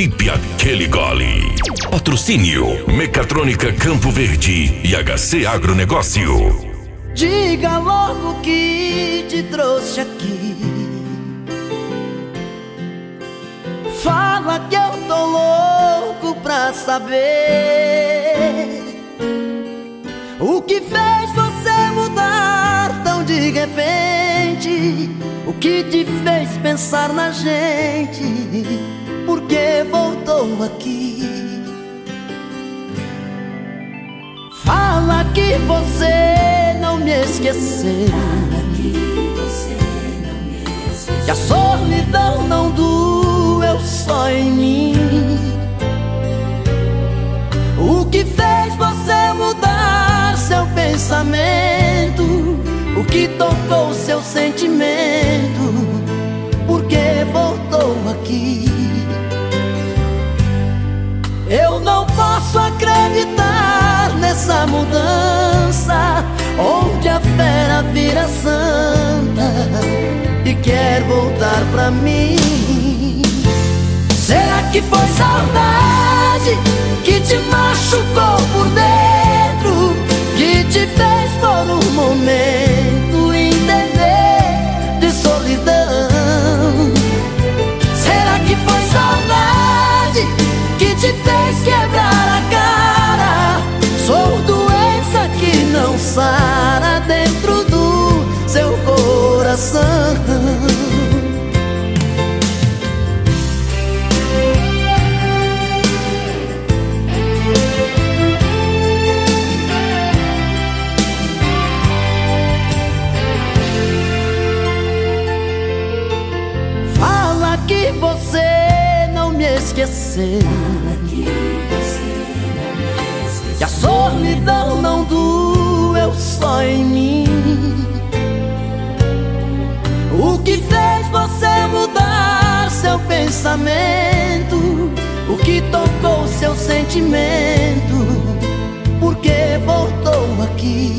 Equipe Aquele Gole. Patrocínio Mecatrônica Campo Verde e HC Agronegócio. Diga logo o que te trouxe aqui. Fala que eu tô louco pra saber o que fez você mudar tão de repente. O que te fez pensar na gente? Por que voltou aqui? Fala que você não me esqueceu. Fala que você não me esqueceu. Que a solidão não doeu só em mim. O que fez você mudar seu pensamento? O que tocou seu sentimento? Por que voltou aqui? Eu não posso acreditar nessa mudança, onde a fera vira santa e quer voltar pra mim. Será que foi saudade que te machucou por dentro, que te fez por um momento entender de solidão? Será que foi saudade que te fez quebrar a cara? Sou doença que não sara dentro do seu coração. Fala que você não me esqueceu. Fala que você não me esqueceu. Que a solidão não doeu só em mim. O que fez você mudar seu pensamento? O que tocou seu sentimento? Por que voltou aqui?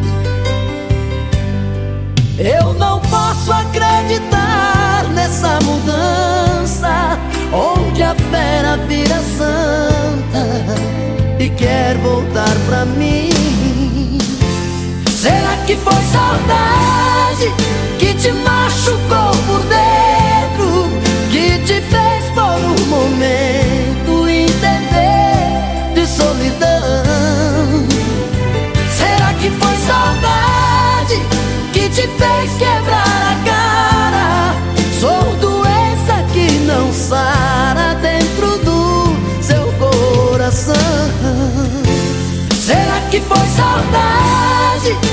Eu não posso acreditar nessa mudança, onde a fera vira santa e quer voltar pra mim. Será que foi saudade que te machucou por dentro, que te fez por um momento entender de solidão? Será que foi saudade que te fez quebrar a cara? Sou doença que não sara dentro do seu coração. Será que foi saudade